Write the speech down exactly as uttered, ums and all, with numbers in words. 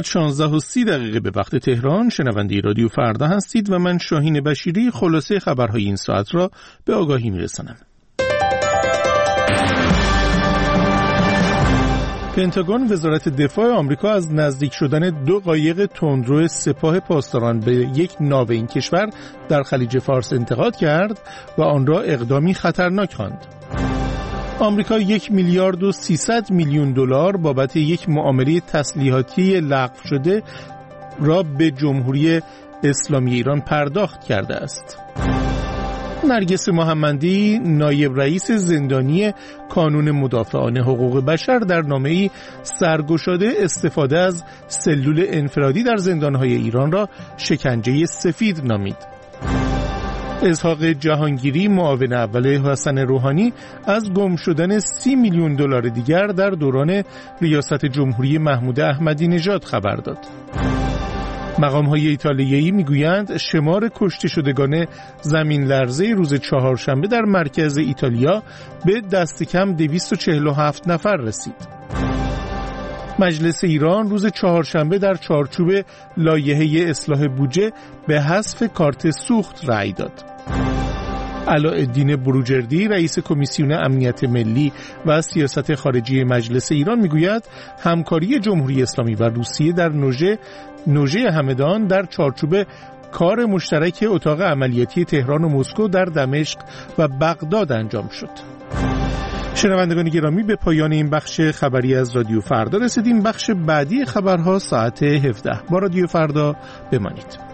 شانزده و سی دقیقه به وقت تهران. شنونده رادیو فردا هستید و من شاهین بشیری خلاصه خبرهای این ساعت را به آگاهی میرسانم. پنتاگون وزارت دفاع آمریکا از نزدیک شدن دو قایق تندرو سپاه پاسداران به یک ناو این کشور در خلیج فارس انتقاد کرد و آن را اقدامی خطرناک خواند. آمریکا یک میلیارد و سیصد میلیون دلار بابت یک معامله تسلیحاتی لغو شده را به جمهوری اسلامی ایران پرداخت کرده است. نرگس محمدی نایب رئیس زندانی کانون مدافعان حقوق بشر در نامه‌ای سرگشاده استفاده از سلول انفرادی در زندان‌های ایران را شکنجه سفید نامید. اسحاق جهانگیری معاون اول حسن روحانی از گم شدن سی میلیون دلار دیگر در دوران ریاست جمهوری محمود احمدی نژاد خبر داد. مقام‌های ایتالیایی میگویند شمار کشته شدگان زمین لرزه روز چهارشنبه در مرکز ایتالیا به دست کم دویست و چهل و هفت نفر رسید. مجلس ایران روز چهارشنبه در چارچوب لایحه اصلاح بودجه به حذف کارت سوخت رأی داد. علاءالدین بروجردی رئیس کمیسیون امنیت ملی و سیاست خارجی مجلس ایران میگوید همکاری جمهوری اسلامی و روسیه در نوژه نوژه همدان در چارچوب کار مشترک اتاق عملیاتی تهران و مسکو در دمشق و بغداد انجام شد. شنوندگان گرامی، به پایان این بخش خبری از رادیو فردا رسیدیم. بخش بعدی خبرها ساعت هفده. با رادیو فردا بمانید.